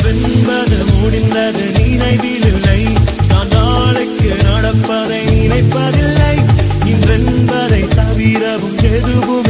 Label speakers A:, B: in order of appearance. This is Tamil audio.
A: இன்றென்பது முடிந்தது நினைவில்லை. நான் நாளைக்கு நடப்பதை நினைப்பதில்லை. இன்றென்பதை தவிரவும் எதுவும்